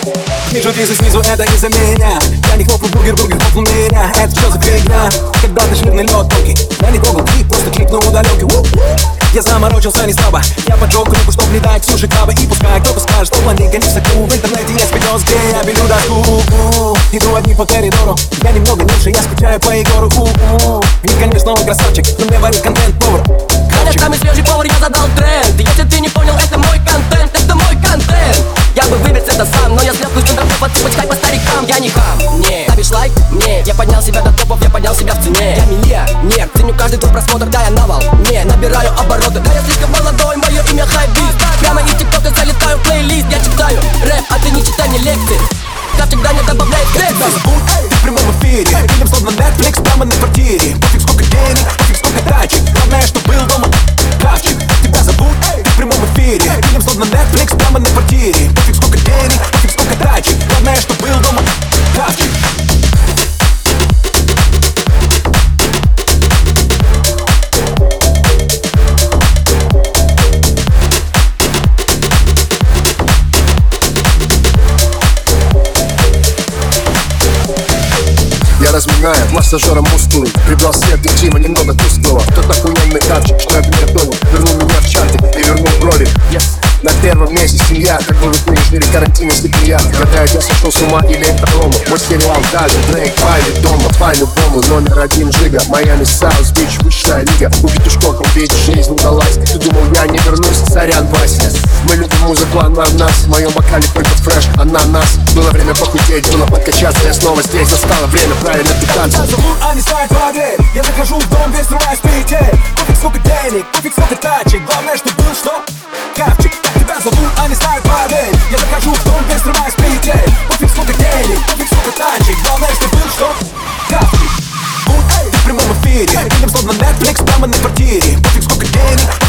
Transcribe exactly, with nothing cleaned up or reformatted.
Вижу визу снизу, это из-за меня. Я не хлопну бургер, бургер хлопнул меня. Это что за фигня? Когда ты жирный лед тонкий. Я не трогал клип, просто клипнул удаленки. Я заморочился не слабо. Я поджег руку, чтоб не дать суши крабы. И пускай кто-то скажет, что блондинка не в соку. В интернете есть видос, где я белю доску. Иду одни по коридору. Я немного ниже, я скучаю по Егору. И, конечно, он красавчик, но мне варит контент повар. Я самый свежий повар, я задал тренд. Если ты не понял, это мой контент, это мой контент. Я бы выбрать это сам, но я слепнусь, когда подсыпать хай по старикам. Я не хам, не ставишь лайк? Не, я поднял себя до топов, я поднял себя в цене. Я миллионер, ценю каждый твой просмотр, да я навал. Не, набираю обороты, да я слишком молодой, мое имя хайбист. Прямо из тиктока залетаю в плейлист. Я читаю рэп, а ты не читай мне лекции. Ковчег Даня добавляет кредит. Ты в прямом эфире, фильм словно Netflix прямо на квартире. Пофиг сколько денег, пофиг сколько тачек, главное, что был дома Кравчик. Тебя зовут, ты в прямом эфире, фильм словно Netflix прямо на квартире. Пофиг сколько денег, пофиг сколько тачек, главное, что был дома Кравчик. Я разминаю массажером мускулы. Прибрал свет и Тима немного тусклого. Тот охуенный капчик, что я приготовил. Вернул меня в чарты и вернул брови. yes. На первом месте семья, как будут мы жили карантин, если приятно. Гадают, я сошел с ума или это Рома. Мой сериал даже Дрейк, Пайли дома. По-любому номер один Жига. Майами, Саус, Бич, высшая лига. Убить ушком, ведь жизнь удалась. Ты думал, я не вернусь, сорян, Вася. Мы любим музыку, она в нас. В моем бокале только фреш, ананас. Было время похудеть, было подкачаться. Я снова здесь, застало время правильно питаться. Меня зовут, а не сайт модель. Я захожу в дом, весь срываюсь петель. Пофиг сколько денег, пофиг сколько тачек. Главное, что был что? Капчик. Тебя зовут, а не сайт модель. Я захожу в дом, весь срываюсь петель. Пофиг сколько денег, пофиг сколько тачек. Главное, что был что? Капчик. Ты в прямом эфире, фильм словно Netflix прямо на квартире. Пофиг сколько денег,